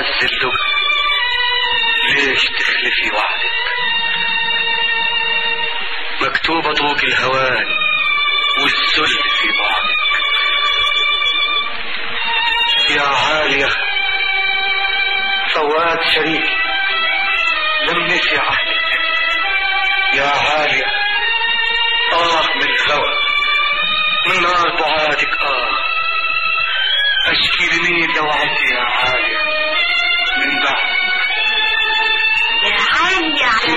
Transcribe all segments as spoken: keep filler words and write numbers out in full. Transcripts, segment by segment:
عز اللقا ليش تخلفي وعدك؟ مكتوبة طوق الهوان والذل في بعدك. يا عالية فوات شريكي لمسي عهدك. يا عالية آه من الهوى من نار بعادك. آه أشكي لمين لو عدي يا عالية من بعد. يا عالية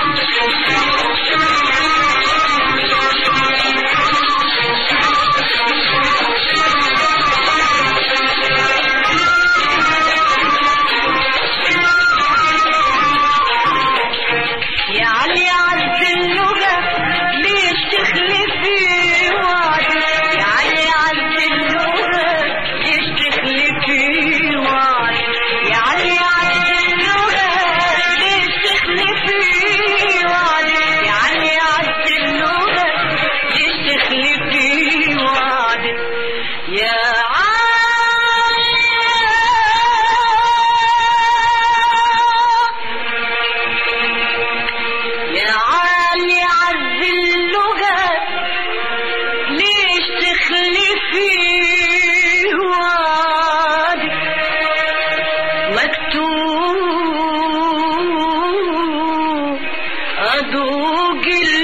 أذوق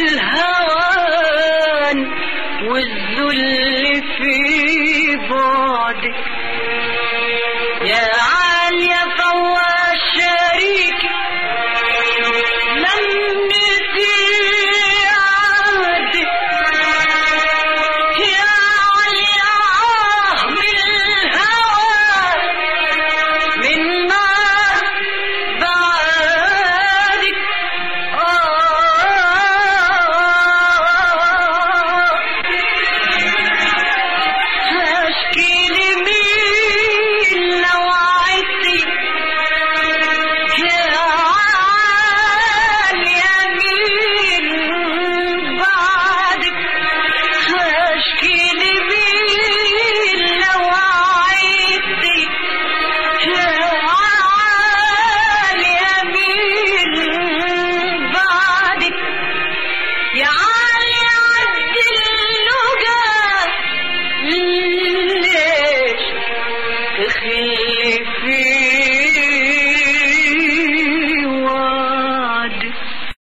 الهوان والذل في بعدك. يا عالية فواز شريكي لمسي عهدك. يا عالية آه من الهوى من نار بعدك. أشكي لمين لو عدتي يا عالية من بعدك. أشكي لمين لو عدتي يا عالية من بعدك. يا